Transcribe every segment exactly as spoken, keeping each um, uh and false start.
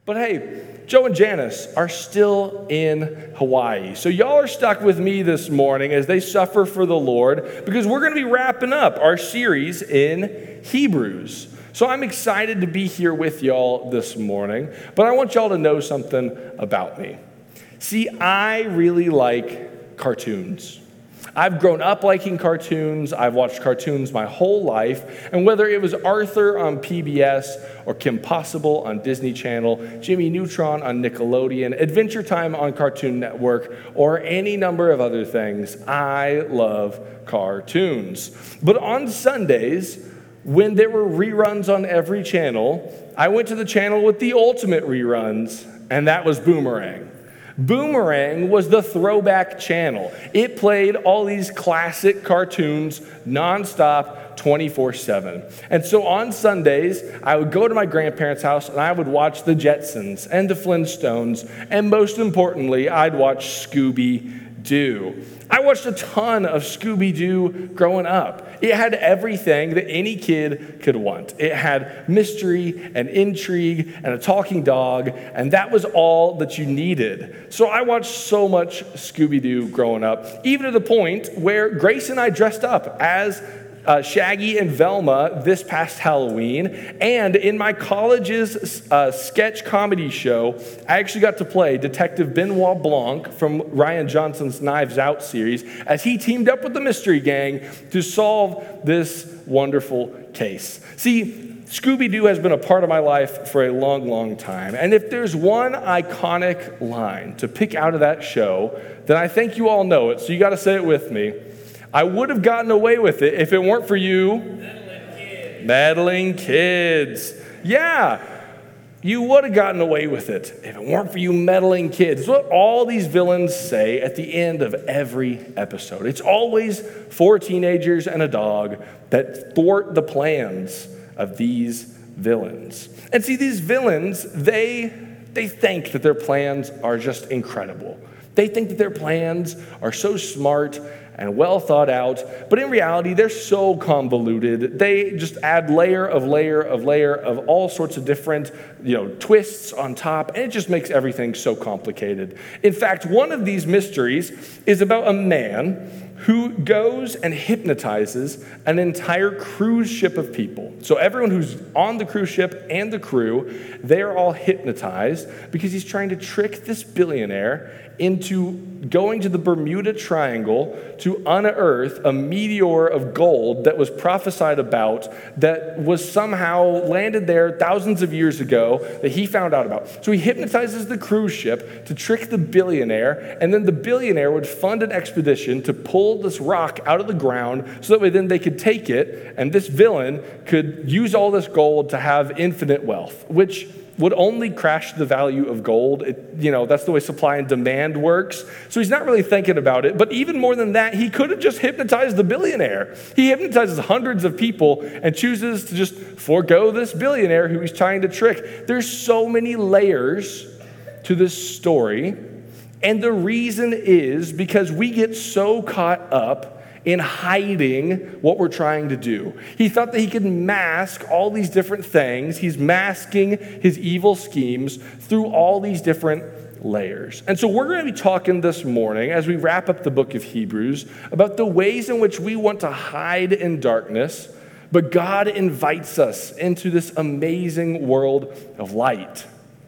But hey, Joe and Janice are still in Hawaii. So y'all are stuck with me this morning as they suffer for the Lord, because we're going to be wrapping up our series in Hebrews. So I'm excited to be here with y'all this morning, but I want y'all to know something about me. See, I really like cartoons. I've grown up liking cartoons. I've watched cartoons my whole life. And whether it was Arthur on P B S or Kim Possible on Disney Channel, Jimmy Neutron on Nickelodeon, Adventure Time on Cartoon Network, or any number of other things, I love cartoons. But on Sundays, when there were reruns on every channel, I went to the channel with the ultimate reruns, and that was Boomerang. Boomerang was the throwback channel. It played all these classic cartoons nonstop, twenty-four seven. And so on Sundays, I would go to my grandparents' house and I would watch the Jetsons and the Flintstones, and most importantly, I'd watch Scooby-Doo. I watched a ton of Scooby-Doo growing up. It had everything that any kid could want. It had mystery and intrigue and a talking dog, and that was all that you needed. So I watched so much Scooby-Doo growing up, even to the point where Grace and I dressed up as Uh, Shaggy and Velma this past Halloween, and in my college's uh, sketch comedy show, I actually got to play Detective Benoit Blanc from Rian Johnson's Knives Out series as he teamed up with the Mystery Gang to solve this wonderful case. See, Scooby-Doo has been a part of my life for a long, long time, and if there's one iconic line to pick out of that show, then I think you all know it, so you got to say it with me. I would have gotten away with it if it weren't for you. Meddling kids. Meddling kids. Yeah, you would have gotten away with it if it weren't for you meddling kids. It's what all these villains say at the end of every episode. It's always four teenagers and a dog that thwart the plans of these villains. And see, these villains, they, they think that their plans are just incredible. They think that their plans are so smart and well thought out, but in reality, they're so convoluted. They just add layer of layer of layer of all sorts of different, you know, twists on top, and it just makes everything so complicated. In fact, one of these mysteries is about a man who goes and hypnotizes an entire cruise ship of people. So everyone who's on the cruise ship and the crew, they're all hypnotized because he's trying to trick this billionaire into going to the Bermuda Triangle to unearth a meteor of gold that was prophesied about, that was somehow landed there thousands of years ago, that he found out about. So he hypnotizes the cruise ship to trick the billionaire, and then the billionaire would fund an expedition to pull this rock out of the ground so that way then they could take it, and this villain could use all this gold to have infinite wealth, which would only crash the value of gold. It, you know, that's the way supply and demand works. So he's not really thinking about it. But even more than that, he could have just hypnotized the billionaire. He hypnotizes hundreds of people and chooses to just forego this billionaire who he's trying to trick. There's so many layers to this story. And the reason is because we get so caught up in hiding what we're trying to do. He thought that he could mask all these different things. He's masking his evil schemes through all these different layers. And so we're going to be talking this morning, as we wrap up the book of Hebrews, about the ways in which we want to hide in darkness, but God invites us into this amazing world of light.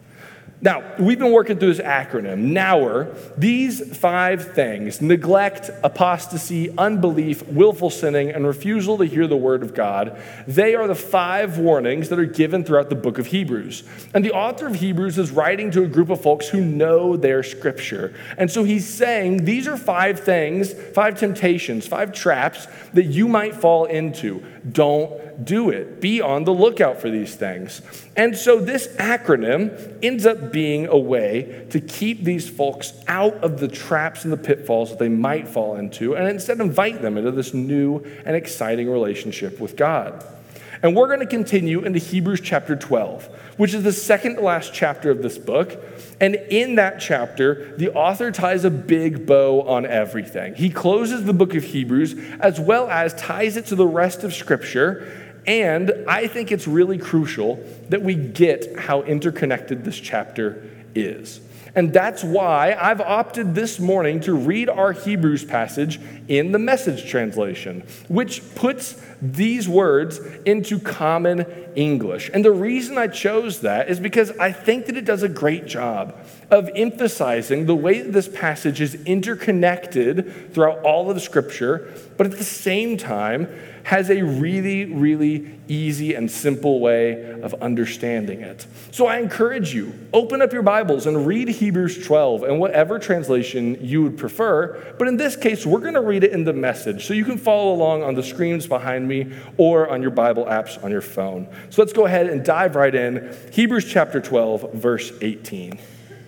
Now, we've been working through this acronym, NOWER. These five things, neglect, apostasy, unbelief, willful sinning, and refusal to hear the word of God, they are the five warnings that are given throughout the book of Hebrews. And the author of Hebrews is writing to a group of folks who know their scripture. And so he's saying these are five things, five temptations, five traps that you might fall into. Don't do it. Be on the lookout for these things. And so this acronym ends up being a way to keep these folks out of the traps and the pitfalls that they might fall into, and instead invite them into this new and exciting relationship with God. And we're going to continue into Hebrews chapter twelve, which is the second to last chapter of this book. And in that chapter, the author ties a big bow on everything. He closes the book of Hebrews as well as ties it to the rest of Scripture And I think it's really crucial that we get how interconnected this chapter is. And that's why I've opted this morning to read our Hebrews passage in the Message translation, which puts these words into common English. And the reason I chose that is because I think that it does a great job of emphasizing the way that this passage is interconnected throughout all of Scripture, but at the same time has a really, really easy and simple way of understanding it. So I encourage you, open up your Bibles and read Hebrews twelve in whatever translation you would prefer. But in this case, we're going to read it in the Message, so you can follow along on the screens behind me or on your Bible apps on your phone. So let's go ahead and dive right in. Hebrews chapter twelve, verse eighteen.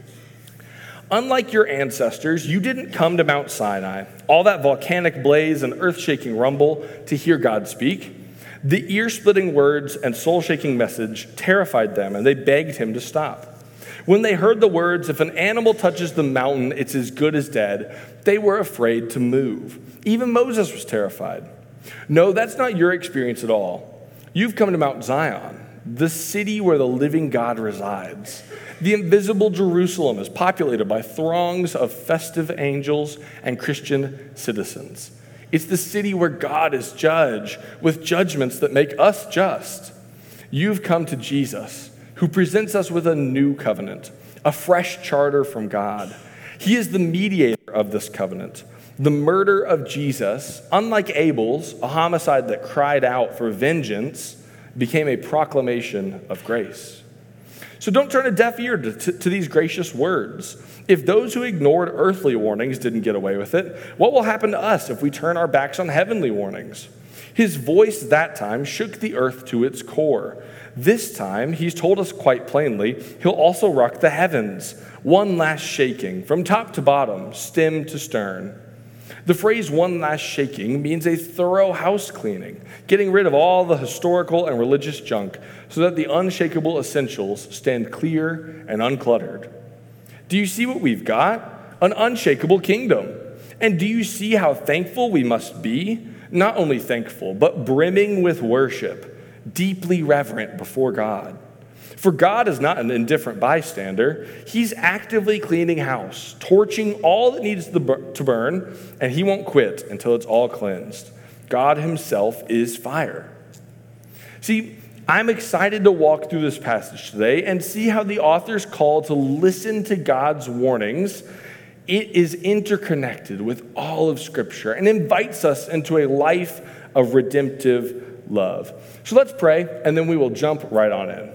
Unlike your ancestors, you didn't come to Mount Sinai, all that volcanic blaze and earth-shaking rumble, to hear God speak. The ear-splitting words and soul-shaking message terrified them, and they begged him to stop. When they heard the words, "If an animal touches the mountain, it's as good as dead," they were afraid to move. Even Moses was terrified. No, that's not your experience at all. You've come to Mount Zion, the city where the living God resides. The invisible Jerusalem is populated by throngs of festive angels and Christian citizens. It's the city where God is judge, with judgments that make us just. You've come to Jesus, who presents us with a new covenant, a fresh charter from God. He is the mediator of this covenant. The murder of Jesus, unlike Abel's, a homicide that cried out for vengeance, became a proclamation of grace. So don't turn a deaf ear to, to, to these gracious words. If those who ignored earthly warnings didn't get away with it, what will happen to us if we turn our backs on heavenly warnings? His voice that time shook the earth to its core. This time, he's told us quite plainly, he'll also rock the heavens. One last shaking, from top to bottom, stem to stern. The phrase "one last shaking" means a thorough house cleaning, getting rid of all the historical and religious junk so that the unshakable essentials stand clear and uncluttered. Do you see what we've got? An unshakable kingdom. And do you see how thankful we must be? Not only thankful, but brimming with worship, deeply reverent before God. For God is not an indifferent bystander. He's actively cleaning house, torching all that needs to burn, and he won't quit until it's all cleansed. God himself is fire. See, I'm excited to walk through this passage today and see how the author's call to listen to God's warnings, it is interconnected with all of Scripture and invites us into a life of redemptive love. So let's pray, and then we will jump right on in.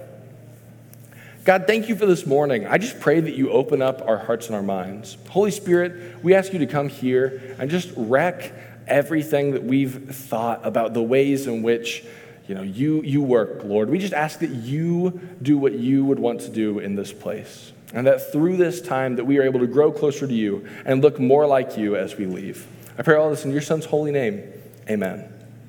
God, thank you for this morning. I just pray that you open up our hearts and our minds. Holy Spirit, we ask you to come here and just wreck everything that we've thought about the ways in which you know, you, you work, Lord. We just ask that you do what you would want to do in this place, and that through this time that we are able to grow closer to you and look more like you as we leave. I pray all this in your Son's holy name. Amen.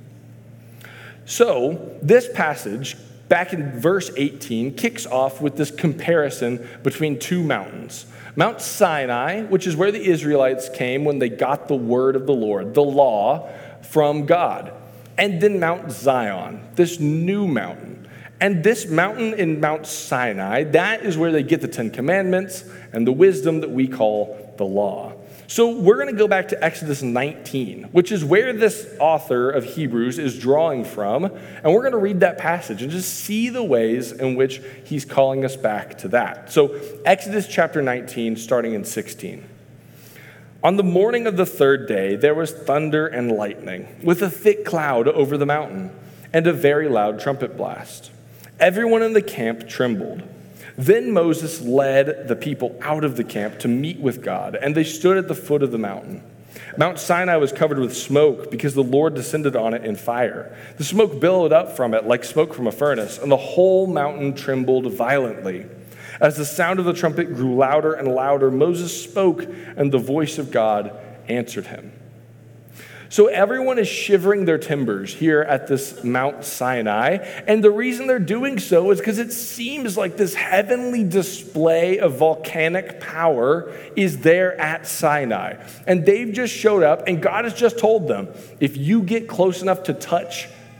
So this passage, back in verse eighteen, kicks off with this comparison between two mountains. Mount Sinai, which is where the Israelites came when they got the word of the Lord, the law from God. And then Mount Zion, this new mountain. And this mountain in Mount Sinai, that is where they get the Ten Commandments and the wisdom that we call the law. So we're going to go back to Exodus nineteen, which is where this author of Hebrews is drawing from. And we're going to read that passage and just see the ways in which he's calling us back to that. So Exodus chapter nineteen, starting in sixteen. On the morning of the third day, there was thunder and lightning, with a thick cloud over the mountain, and a very loud trumpet blast. Everyone in the camp trembled. Then Moses led the people out of the camp to meet with God, and they stood at the foot of the mountain. Mount Sinai was covered with smoke because the Lord descended on it in fire. The smoke billowed up from it like smoke from a furnace, and the whole mountain trembled violently. As the sound of the trumpet grew louder and louder, Moses spoke, and the voice of God answered him. So everyone is shivering their timbers here at this Mount Sinai, and the reason they're doing so is because it seems like this heavenly display of volcanic power is there at Sinai. And they've just showed up, and God has just told them, if you get close enough to touch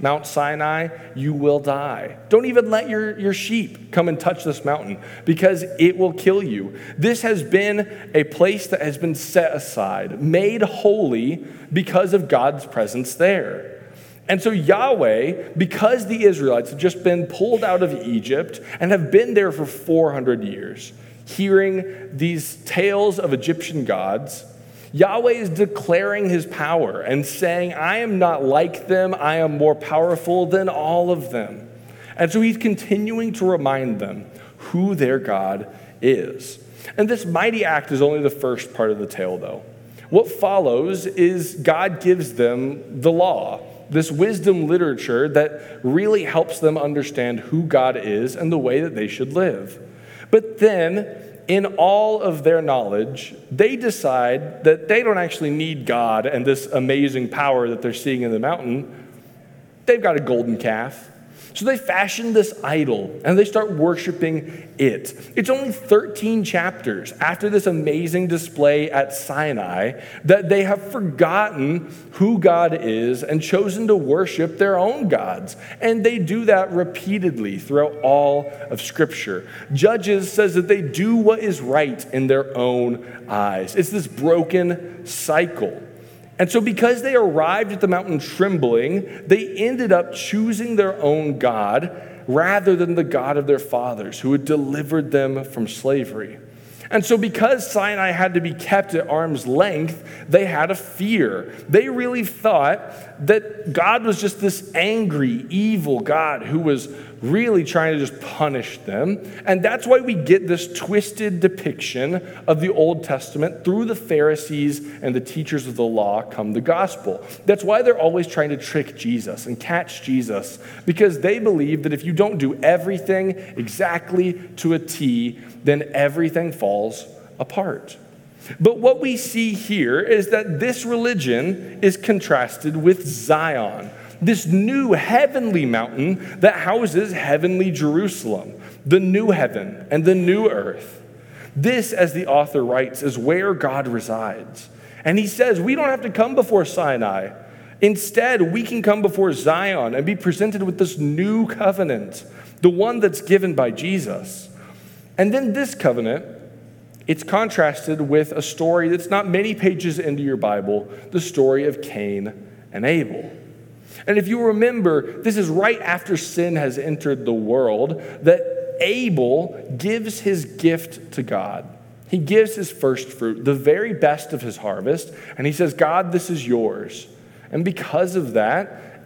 Mount Sinai, you will die. Don't even let your, your sheep come and touch this mountain because it will kill you. This has been a place that has been set aside, made holy because of God's presence there. And so Yahweh, because the Israelites have just been pulled out of Egypt and have been there for four hundred years, hearing these tales of Egyptian gods, Yahweh is declaring his power and saying, I am not like them, I am more powerful than all of them. And so he's continuing to remind them who their God is. And this mighty act is only the first part of the tale, though. What follows is God gives them the law, this wisdom literature that really helps them understand who God is and the way that they should live. But then, in all of their knowledge, they decide that they don't actually need God and this amazing power that they're seeing in the mountain. They've got a golden calf. So they fashion this idol and they start worshiping it. It's only thirteen chapters after this amazing display at Sinai that they have forgotten who God is and chosen to worship their own gods. And they do that repeatedly throughout all of Scripture. Judges says that they do what is right in their own eyes. It's this broken cycle. And so because they arrived at the mountain trembling, they ended up choosing their own God rather than the God of their fathers who had delivered them from slavery. And so because Sinai had to be kept at arm's length, they had a fear. They really thought that God was just this angry, evil God who was really trying to just punish them. And that's why we get this twisted depiction of the Old Testament through the Pharisees and the teachers of the law come the gospel. That's why they're always trying to trick Jesus and catch Jesus, because they believe that if you don't do everything exactly to a T, then everything falls apart. But what we see here is that this religion is contrasted with Zion, this new heavenly mountain that houses heavenly Jerusalem, the new heaven and the new earth. This, as the author writes, is where God resides. And he says we don't have to come before Sinai. Instead, we can come before Zion and be presented with this new covenant, the one that's given by Jesus. And then this covenant, it's contrasted with a story that's not many pages into your Bible, the story of Cain and Abel. And if you remember, this is right after sin has entered the world that Abel gives his gift to God. He gives his first fruit, the very best of his harvest, and he says, God, this is yours. And because of that,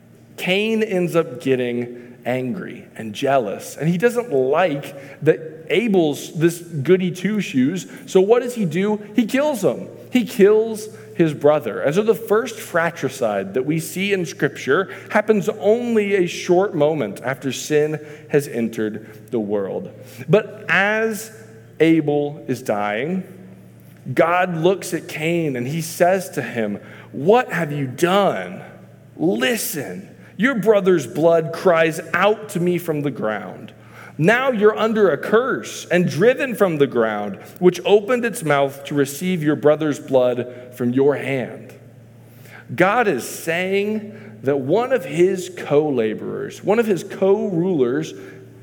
Cain ends up getting angry and jealous. And he doesn't like that Abel's this goody two-shoes. So what does he do? He kills him. He kills his brother. And so the first fratricide that we see in Scripture happens only a short moment after sin has entered the world. But as Abel is dying, God looks at Cain and he says to him, what have you done? Listen, your brother's blood cries out to me from the ground. Now you're under a curse and driven from the ground, which opened its mouth to receive your brother's blood from your hand. God is saying that one of his co-laborers, one of his co-rulers,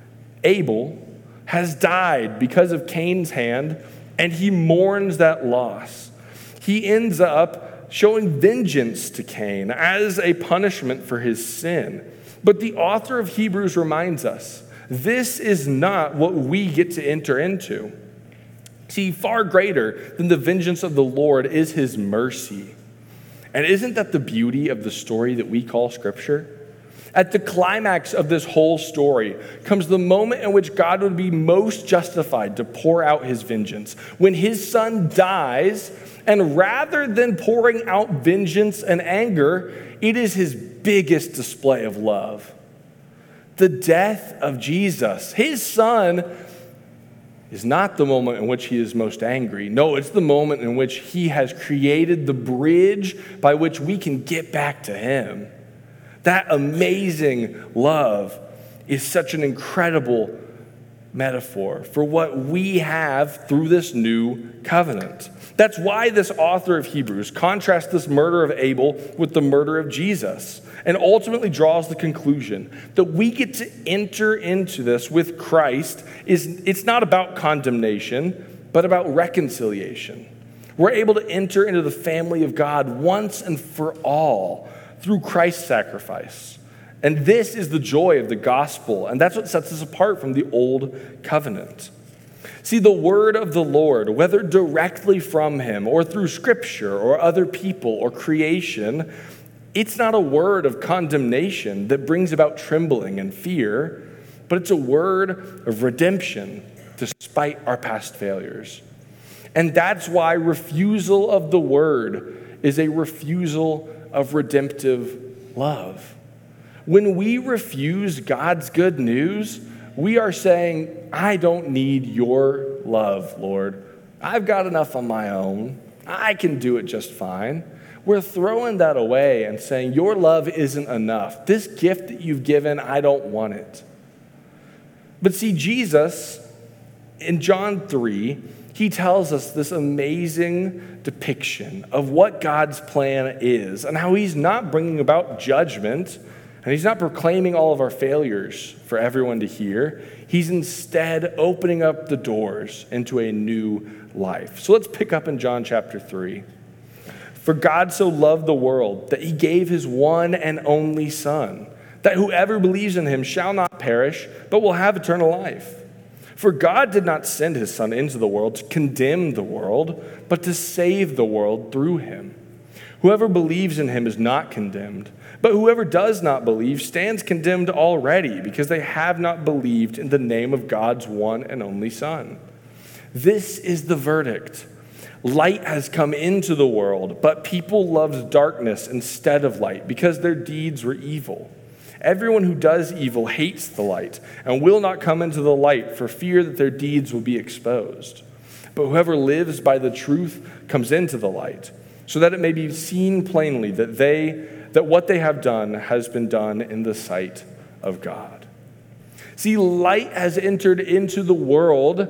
Abel, has died because of Cain's hand, and he mourns that loss. He ends up showing vengeance to Cain as a punishment for his sin. But the author of Hebrews reminds us, this is not what we get to enter into. See, far greater than the vengeance of the Lord is his mercy. And isn't that the beauty of the story that we call Scripture? At the climax of this whole story comes the moment in which God would be most justified to pour out his vengeance, when his son dies, and rather than pouring out vengeance and anger, it is his biggest display of love. The death of Jesus, his son, is not the moment in which he is most angry. No, it's the moment in which he has created the bridge by which we can get back to him. That amazing love is such an incredible metaphor for what we have through this new covenant. That's why this author of Hebrews contrasts this murder of Abel with the murder of Jesus, and ultimately draws the conclusion that we get to enter into this with Christ. Is it's not about condemnation, but about reconciliation. We're able to enter into the family of God once and for all through Christ's sacrifice. And this is the joy of the gospel, and that's what sets us apart from the old covenant. See, the word of the Lord, whether directly from him or through scripture or other people or creation, it's not a word of condemnation that brings about trembling and fear, but it's a word of redemption despite our past failures. And that's why refusal of the word is a refusal of redemptive love. When we refuse God's good news, we are saying, I don't need your love, Lord. I've got enough on my own. I can do it just fine. We're throwing that away and saying, your love isn't enough. This gift that you've given, I don't want it. But see, Jesus, in John three, he tells us this amazing depiction of what God's plan is and how he's not bringing about judgment, and he's not proclaiming all of our failures for everyone to hear. He's instead opening up the doors into a new life. So let's pick up in John chapter three. For God so loved the world that he gave his one and only Son, that whoever believes in him shall not perish, but will have eternal life. For God did not send his Son into the world to condemn the world, but to save the world through him. Whoever believes in him is not condemned, but whoever does not believe stands condemned already, because they have not believed in the name of God's one and only Son. This is the verdict. Light has come into the world, but people loved darkness instead of light because their deeds were evil. Everyone who does evil hates the light and will not come into the light for fear that their deeds will be exposed. But whoever lives by the truth comes into the light, so that it may be seen plainly that they that what they have done has been done in the sight of God. See, light has entered into the world,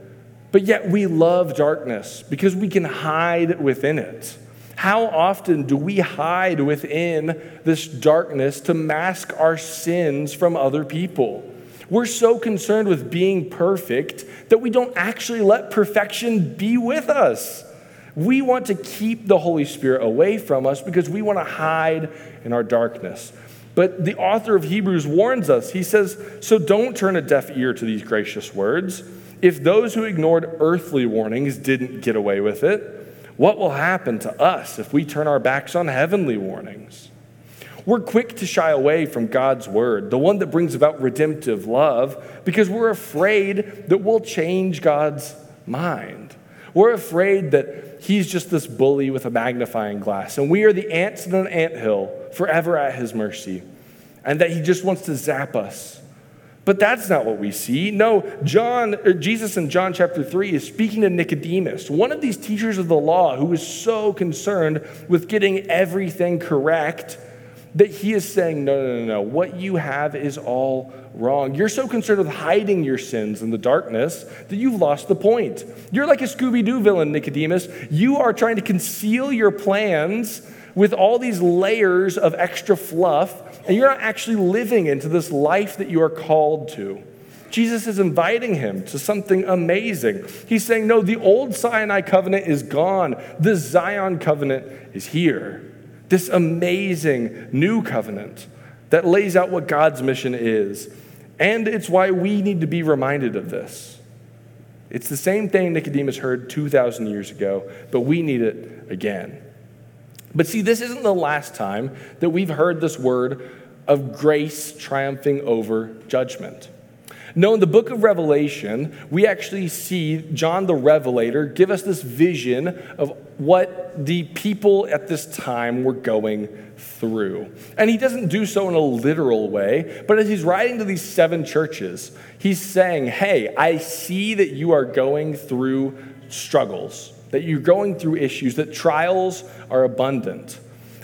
but yet we love darkness because we can hide within it. How often do we hide within this darkness to mask our sins from other people? We're so concerned with being perfect that we don't actually let perfection be with us. We want to keep the Holy Spirit away from us because we want to hide in our darkness. But the author of Hebrews warns us. He says, so don't turn a deaf ear to these gracious words. If those who ignored earthly warnings didn't get away with it, what will happen to us if we turn our backs on heavenly warnings? We're quick to shy away from God's word, the one that brings about redemptive love, because we're afraid that we'll change God's mind. We're afraid that he's just this bully with a magnifying glass, and we are the ants in an anthill forever at his mercy, and that he just wants to zap us. But that's not what we see. No, John, or Jesus in John chapter three is speaking to Nicodemus, one of these teachers of the law who is so concerned with getting everything correct that he is saying, no, no, no, no, what you have is all wrong. You're so concerned with hiding your sins in the darkness that you've lost the point. You're like a Scooby-Doo villain, Nicodemus. You are trying to conceal your plans with all these layers of extra fluff, and you're not actually living into this life that you are called to. Jesus is inviting him to something amazing. He's saying, no, the old Sinai covenant is gone. The Zion covenant is here. This amazing new covenant that lays out what God's mission is. And it's why we need to be reminded of this. It's the same thing Nicodemus heard two thousand years ago, but we need it again. But see, this isn't the last time that we've heard this word of grace triumphing over judgment. No, in the book of Revelation, we actually see John the Revelator give us this vision of what the people at this time were going through. And he doesn't do so in a literal way, but as he's writing to these seven churches, he's saying, hey, I see that you are going through struggles, that you're going through issues, that trials are abundant.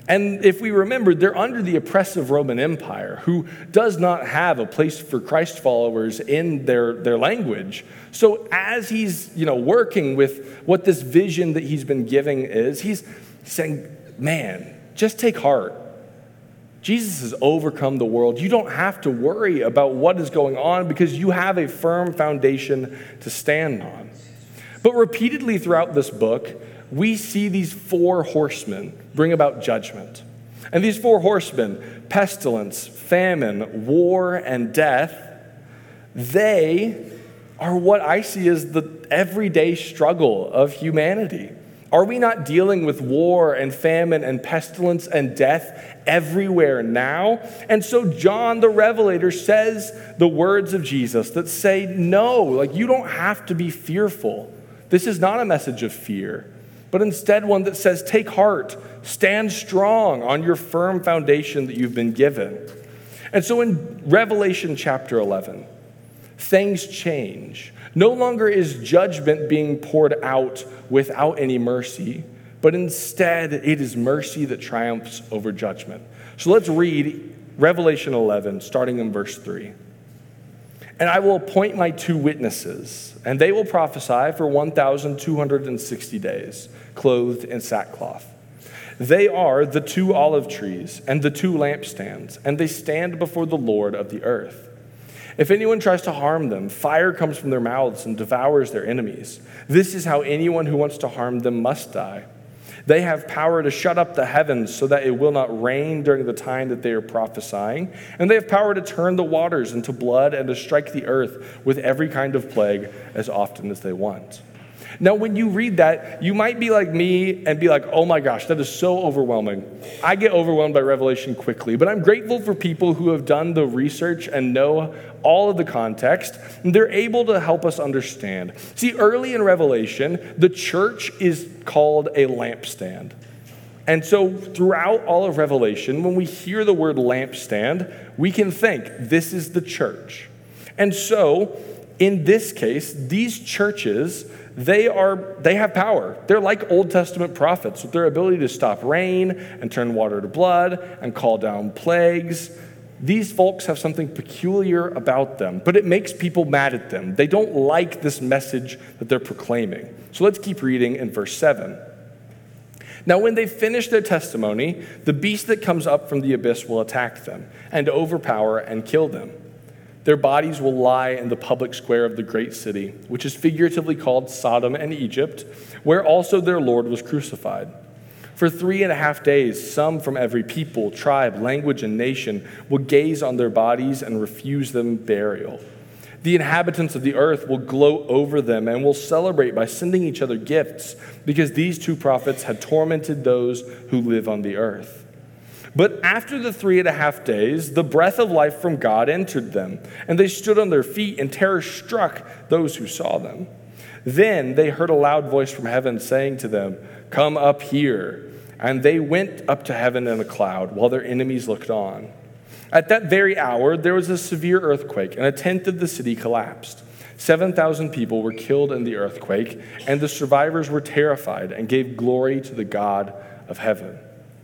And if we remember, they're under the oppressive Roman Empire, who does not have a place for Christ followers in their, their language. So as he's, you know, working with what this vision that he's been giving is, he's saying, man, just take heart. Jesus has overcome the world. You don't have to worry about what is going on because you have a firm foundation to stand on. But repeatedly throughout this book, we see these four horsemen bring about judgment. And these four horsemen, pestilence, famine, war, and death, they are what I see as the everyday struggle of humanity. Are we not dealing with war and famine and pestilence and death everywhere now? And so John the Revelator says the words of Jesus that say, no, like you don't have to be fearful. This is not a message of fear, but instead one that says, take heart, stand strong on your firm foundation that you've been given. And so in Revelation chapter eleven, things change. No longer is judgment being poured out without any mercy, but instead it is mercy that triumphs over judgment. So let's read Revelation eleven, starting in verse three. And I will appoint my two witnesses, and they will prophesy for one thousand two hundred sixty days, clothed in sackcloth. They are the two olive trees and the two lampstands, and they stand before the Lord of the earth. If anyone tries to harm them, fire comes from their mouths and devours their enemies. This is how anyone who wants to harm them must die. They have power to shut up the heavens so that it will not rain during the time that they are prophesying. And they have power to turn the waters into blood and to strike the earth with every kind of plague as often as they want. Now, when you read that, you might be like me and be like, oh my gosh, that is so overwhelming. I get overwhelmed by Revelation quickly, but I'm grateful for people who have done the research and know all of the context, and they're able to help us understand. See, early in Revelation, the church is called a lampstand. And so throughout all of Revelation, when we hear the word lampstand, we can think this is the church. And so in this case, these churches, they are they have power. They're like Old Testament prophets with their ability to stop rain and turn water to blood and call down plagues. These folks have something peculiar about them, but it makes people mad at them. They don't like this message that they're proclaiming. So let's keep reading in verse seven. Now, when they finish their testimony, the beast that comes up from the abyss will attack them and overpower and kill them. Their bodies will lie in the public square of the great city, which is figuratively called Sodom and Egypt, where also their Lord was crucified. For three and a half days, some from every people, tribe, language, and nation will gaze on their bodies and refuse them burial. The inhabitants of the earth will gloat over them and will celebrate by sending each other gifts, because these two prophets had tormented those who live on the earth. But after the three and a half days, the breath of life from God entered them, and they stood on their feet, and terror struck those who saw them. Then they heard a loud voice from heaven saying to them, "Come up here." And they went up to heaven in a cloud, while their enemies looked on. At that very hour, there was a severe earthquake, and a tenth of the city collapsed. seven thousand people were killed in the earthquake, and the survivors were terrified and gave glory to the God of heaven.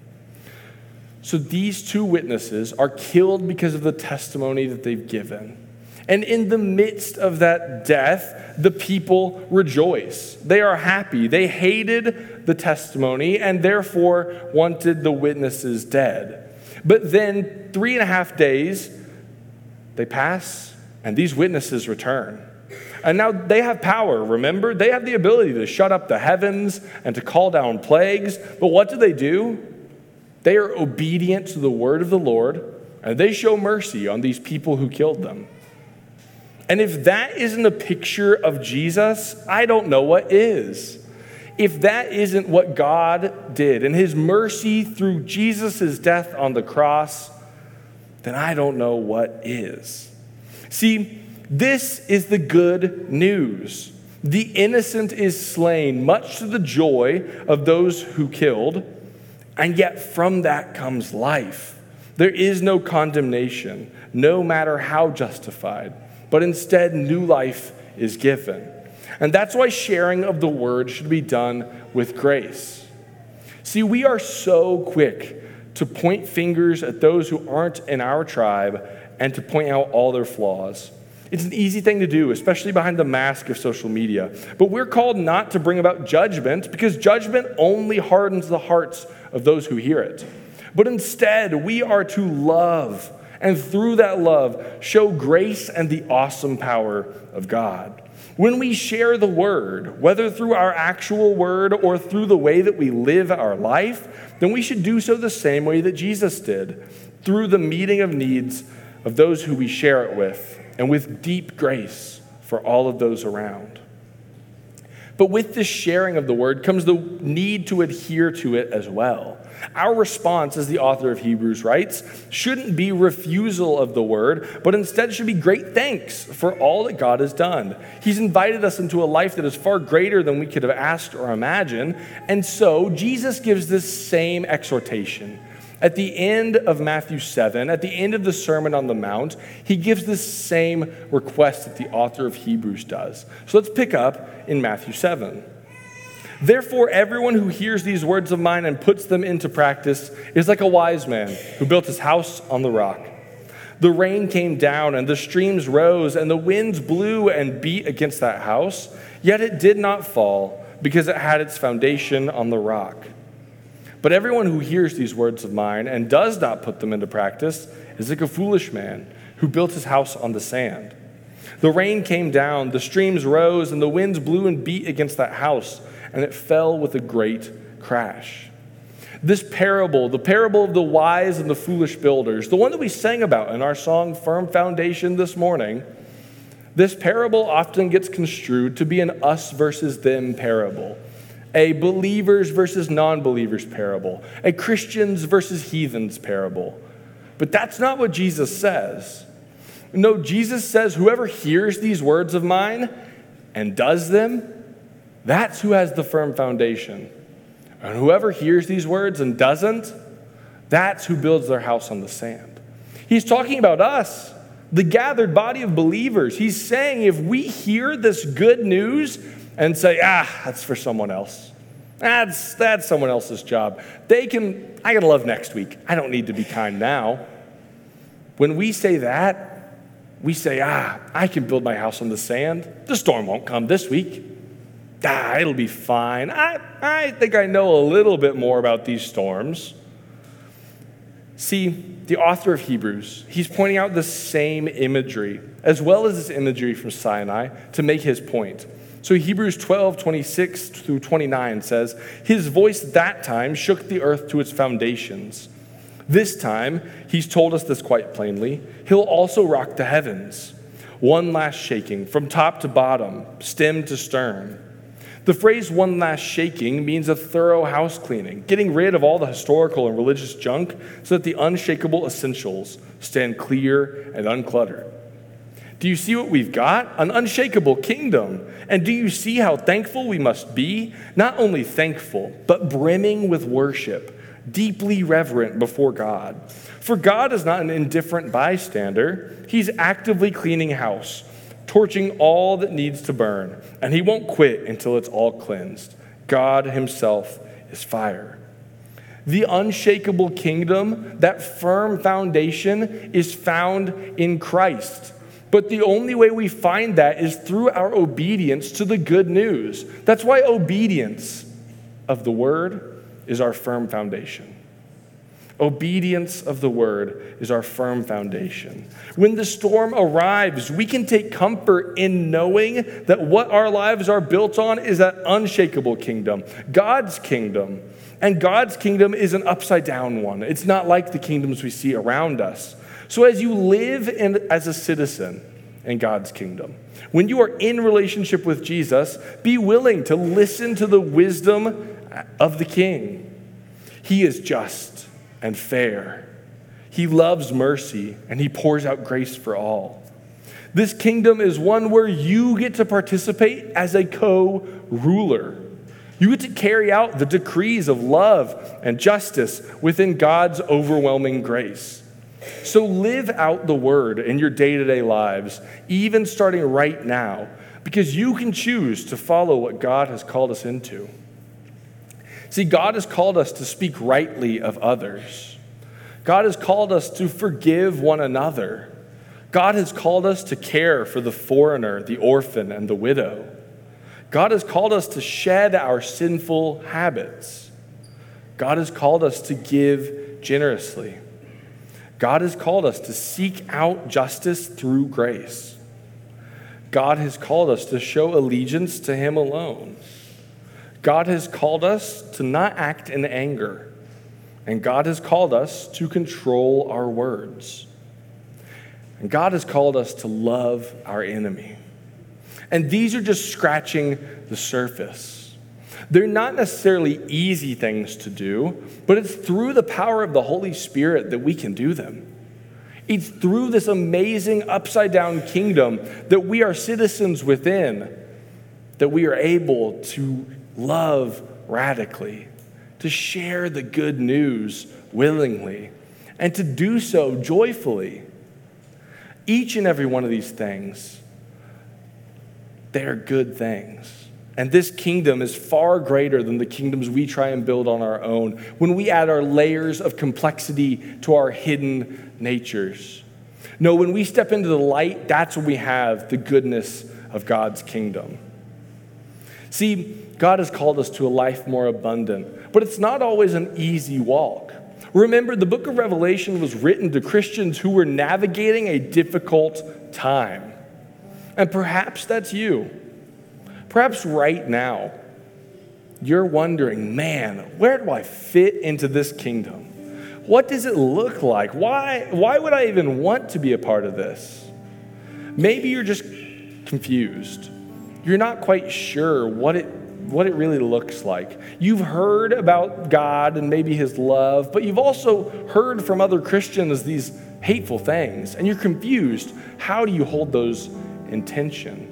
So these two witnesses are killed because of the testimony that they've given. And in the midst of that death, the people rejoice. They are happy. They hated the testimony and therefore wanted the witnesses dead. But then three and a half days, they pass and these witnesses return. And now they have power, remember? They have the ability to shut up the heavens and to call down plagues. But what do they do? They are obedient to the word of the Lord, and they show mercy on these people who killed them. And if that isn't a picture of Jesus, I don't know what is. If that isn't what God did and his mercy through Jesus' death on the cross, then I don't know what is. See, this is the good news. The innocent is slain, much to the joy of those who killed, and yet from that comes life. There is no condemnation, no matter how justified, but instead new life is given. And that's why sharing of the word should be done with grace. See, we are so quick to point fingers at those who aren't in our tribe, and to point out all their flaws. It's an easy thing to do, especially behind the mask of social media. But we're called not to bring about judgment, because judgment only hardens the hearts of those who hear it. But instead, we are to love, and through that love, show grace and the awesome power of God. When we share the word, whether through our actual word or through the way that we live our life, then we should do so the same way that Jesus did, through the meeting of needs of those who we share it with, and with deep grace for all of those around. But with this sharing of the word comes the need to adhere to it as well. Our response, as the author of Hebrews writes, shouldn't be refusal of the word, but instead should be great thanks for all that God has done. He's invited us into a life that is far greater than we could have asked or imagined, and so Jesus gives this same exhortation. At the end of Matthew seven, at the end of the Sermon on the Mount, he gives this same request that the author of Hebrews does. So let's pick up in Matthew seven. Therefore, everyone who hears these words of mine and puts them into practice is like a wise man who built his house on the rock. The rain came down and the streams rose and the winds blew and beat against that house, yet it did not fall because it had its foundation on the rock. But everyone who hears these words of mine and does not put them into practice is like a foolish man who built his house on the sand. The rain came down, the streams rose, and the winds blew and beat against that house, and it fell with a great crash. This parable, the parable of the wise and the foolish builders, the one that we sang about in our song Firm Foundation this morning, this parable often gets construed to be an us versus them parable. A believers versus non-believers parable, a Christians versus heathens parable. But that's not what Jesus says. No, Jesus says whoever hears these words of mine and does them, that's who has the firm foundation. And whoever hears these words and doesn't, that's who builds their house on the sand. He's talking about us, the gathered body of believers. He's saying if we hear this good news and say, ah, that's for someone else. That's, that's someone else's job. They can, I gotta love next week. I don't need to be kind now. When we say that, we say, ah, I can build my house on the sand. The storm won't come this week. Ah, it'll be fine. I, I think I know a little bit more about these storms. See, the author of Hebrews, he's pointing out the same imagery, as well as this imagery from Sinai, to make his point. So Hebrews twelve, twenty-six through twenty-nine says, his voice that time shook the earth to its foundations. This time, he's told us this quite plainly, he'll also rock the heavens. One last shaking, from top to bottom, stem to stern. The phrase one last shaking means a thorough house cleaning, getting rid of all the historical and religious junk so that the unshakable essentials stand clear and uncluttered. Do you see what we've got? An unshakable kingdom. And do you see how thankful we must be? Not only thankful, but brimming with worship, deeply reverent before God. For God is not an indifferent bystander. He's actively cleaning house, torching all that needs to burn, and he won't quit until it's all cleansed. God himself is fire. The unshakable kingdom, that firm foundation, is found in Christ. But the only way we find that is through our obedience to the good news. That's why obedience of the word is our firm foundation. Obedience of the word is our firm foundation. When the storm arrives, we can take comfort in knowing that what our lives are built on is that unshakable kingdom, God's kingdom. And God's kingdom is an upside down one. It's not like the kingdoms we see around us. So as you live in, as a citizen in God's kingdom, when you are in relationship with Jesus, be willing to listen to the wisdom of the King. He is just and fair. He loves mercy, and he pours out grace for all. This kingdom is one where you get to participate as a co-ruler. You get to carry out the decrees of love and justice within God's overwhelming grace. So live out the word in your day-to-day lives, even starting right now, because you can choose to follow what God has called us into. See, God has called us to speak rightly of others. God has called us to forgive one another. God has called us to care for the foreigner, the orphan, and the widow. God has called us to shed our sinful habits. God has called us to give generously. God has called us to seek out justice through grace. God has called us to show allegiance to Him alone. God has called us to not act in anger. And God has called us to control our words. And God has called us to love our enemy. And these are just scratching the surface. They're not necessarily easy things to do, but it's through the power of the Holy Spirit that we can do them. It's through this amazing upside-down kingdom that we are citizens within, that we are able to love radically, to share the good news willingly, and to do so joyfully. Each and every one of these things, they are good things. And this kingdom is far greater than the kingdoms we try and build on our own when we add our layers of complexity to our hidden natures. No, when we step into the light, that's when we have the goodness of God's kingdom. See, God has called us to a life more abundant, but it's not always an easy walk. Remember, the book of Revelation was written to Christians who were navigating a difficult time. And perhaps that's you. Perhaps right now, you're wondering, man, where do I fit into this kingdom? What does it look like? Why, why would I even want to be a part of this? Maybe you're just confused. You're not quite sure what it, what it really looks like. You've heard about God and maybe His love, but you've also heard from other Christians these hateful things, and you're confused. How do you hold those in tension?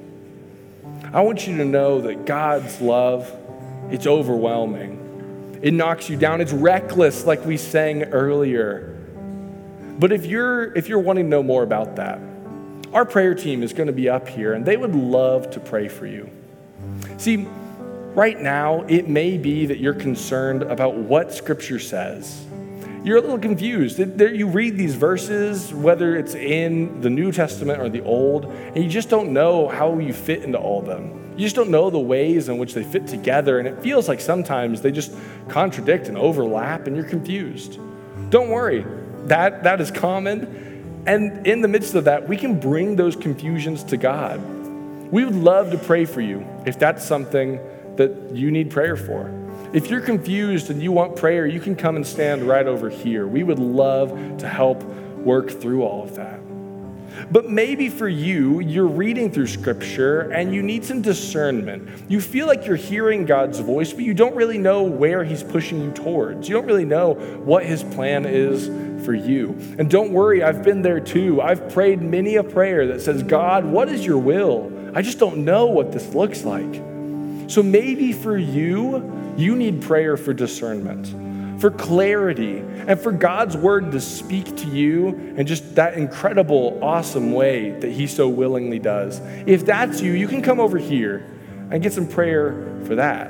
I want you to know that God's love, it's overwhelming. It knocks you down. It's reckless, like we sang earlier. But if you're if you're wanting to know more about that, our prayer team is going to be up here, and they would love to pray for you. See, right now, it may be that you're concerned about what Scripture says. You're a little confused. You read these verses, whether it's in the New Testament or the Old, and you just don't know how you fit into all of them. You just don't know the ways in which they fit together, and it feels like sometimes they just contradict and overlap, and you're confused. Don't worry. That, that is common. And in the midst of that, we can bring those confusions to God. We would love to pray for you if that's something that you need prayer for. If you're confused and you want prayer, you can come and stand right over here. We would love to help work through all of that. But maybe for you, you're reading through Scripture and you need some discernment. You feel like you're hearing God's voice, but you don't really know where He's pushing you towards. You don't really know what His plan is for you. And don't worry, I've been there too. I've prayed many a prayer that says, God, what is your will? I just don't know what this looks like. So maybe for you, you need prayer for discernment, for clarity, and for God's word to speak to you in just that incredible, awesome way that He so willingly does. If that's you, you can come over here and get some prayer for that.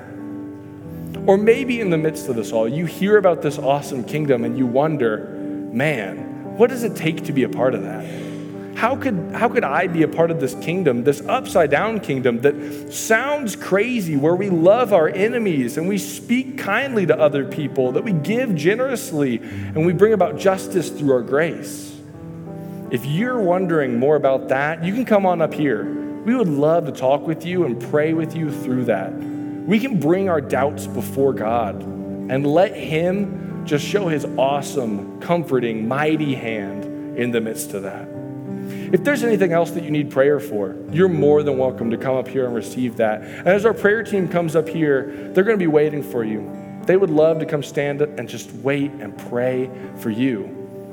Or maybe in the midst of this all, you hear about this awesome kingdom and you wonder, man, what does it take to be a part of that? How could, how could I be a part of this kingdom, this upside-down kingdom that sounds crazy, where we love our enemies and we speak kindly to other people, that we give generously and we bring about justice through our grace? If you're wondering more about that, you can come on up here. We would love to talk with you and pray with you through that. We can bring our doubts before God and let Him just show His awesome, comforting, mighty hand in the midst of that. If there's anything else that you need prayer for, you're more than welcome to come up here and receive that. And as our prayer team comes up here, they're going to be waiting for you. They would love to come stand and just wait and pray for you.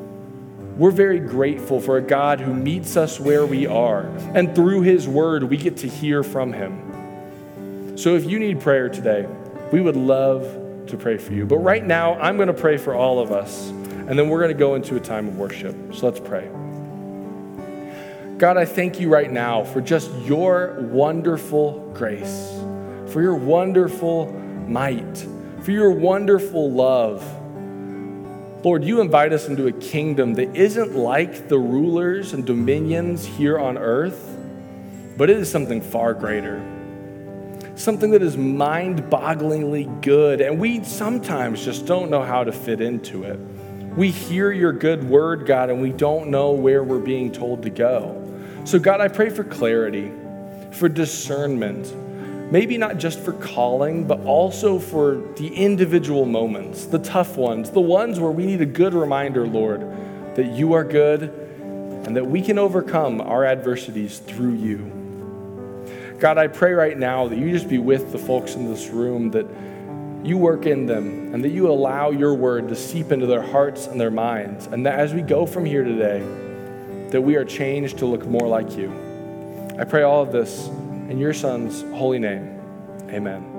We're very grateful for a God who meets us where we are, and through His word, we get to hear from Him. So if you need prayer today, we would love to pray for you. But right now, I'm going to pray for all of us, and then we're going to go into a time of worship. So let's pray. God, I thank you right now for just your wonderful grace, for your wonderful might, for your wonderful love. Lord, you invite us into a kingdom that isn't like the rulers and dominions here on earth, but it is something far greater. Something that is mind-bogglingly good, and we sometimes just don't know how to fit into it. We hear your good word, God, and we don't know where we're being told to go. So God, I pray for clarity, for discernment, maybe not just for calling, but also for the individual moments, the tough ones, the ones where we need a good reminder, Lord, that you are good and that we can overcome our adversities through you. God, I pray right now that you just be with the folks in this room, that you work in them and that you allow your word to seep into their hearts and their minds, and that as we go from here today, that we are changed to look more like you. I pray all of this in your Son's holy name. Amen.